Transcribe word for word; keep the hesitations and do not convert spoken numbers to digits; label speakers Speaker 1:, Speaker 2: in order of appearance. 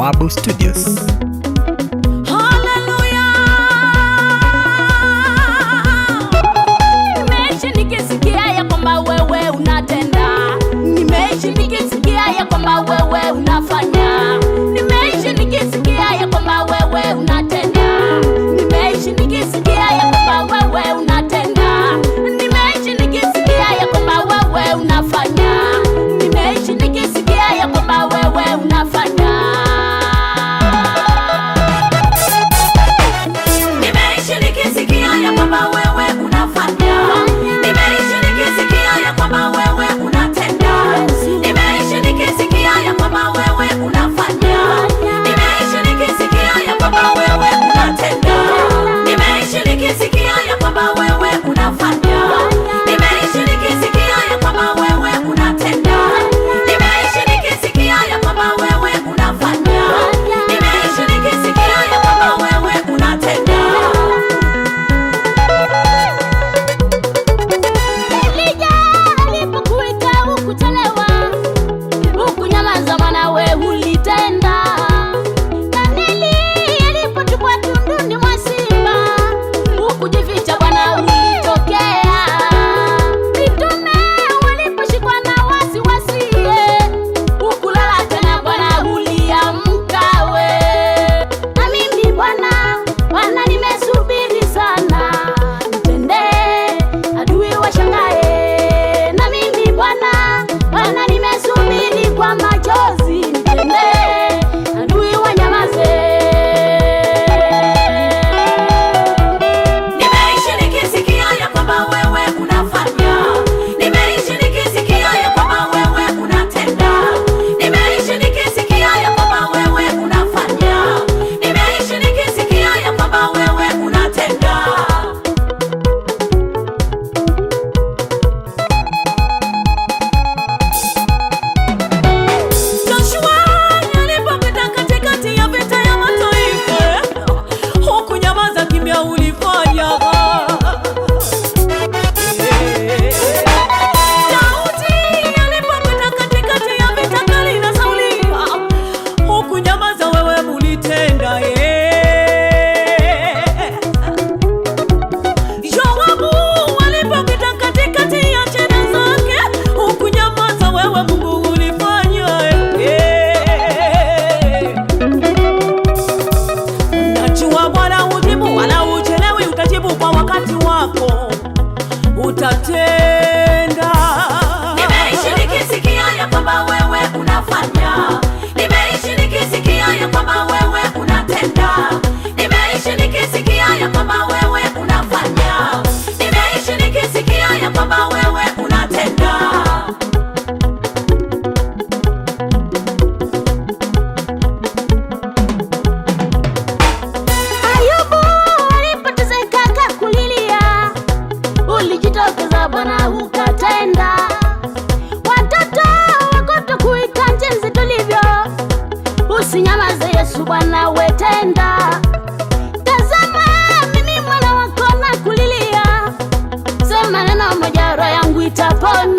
Speaker 1: Bawabu Studios.
Speaker 2: Wewe unafanya, nimeishi nikisikia ya kwamba wewe unatenda, nimeishi nikisikia ya kwamba wewe unatenda, nimeishi nikisikia ya kwamba wewe unafanya, nimeishi nikisikia ya kwamba wewe unafanya, nimeishi nikisikia ya kwamba wewe unafanya, nimeishi nikisikia ya kwamba wewe unatenda, nimeishi nikisikia ya kwamba wewe unafanya, nimeishi nikisikia ya kwamba wewe unatenda, nimeishi nikisikia ya kwamba wewe unafanya, nimeishi nikisikia ya kwamba wewe unatenda, nimeishi nikisikia ya kwamba wewe unafanya, nimeishi nikisikia ya kwamba wewe unatenda. Elija alipokuita hukuchelewa, hukunyamaza maana wewe ulitenda. Danieli alipotupwa tunduni mwa simba, hukujificha Bwana ulitokea. Mitume waliposhikwa na wasiwasi, hukulala tena Bwana uliamka we. Na mimi Bwana, Bwana nimesubiri sana, nitendee adui washangae. Na mimi Bwana, Bwana nimesubiri kwa machozi, nitendee adui wanyamaze. Nimeishi nikisikia ya kwamba wewe unafanya, nimeishi nikisikia ya kwamba wewe unatenda, nimeishi nikisikia ya kwamba wewe unafanya, nimeishi nikisikia ya kwamba wewe unatenda. Joshua alipopita katikati ya vita ya mataifa, hukunyamaza, kimya ulifanya. Daudi alipopita katikati ya vita kali na Sauli, hukunyamaza, wewe ulitenda. Yoabu alipopita katikati ya jela zake, hukunyamaza, wewe Mungu ulifanya. Najua Bwana hujibu wala uchelewi, utajibu kwa wakati wako, utatenda. Nimeishi nikisikia ya kwamba wewe unafanya, nimeishi nikisikia ya kwamba wewe unatenda, nimeishi nikisikia ya kwamba wewe unafanya, nimeishi nikisikia ya kwamba wewe unatenda. Ayubu alipoteseka akakulilia, ulijitokeza Bwana ukatenda. Watoto wako kuita jinsi tulivyo, usinyamaze Yesu Bwana wetenda. Tazama mimi mwana wako nakulilia, sema neno moja roho yangu itapona.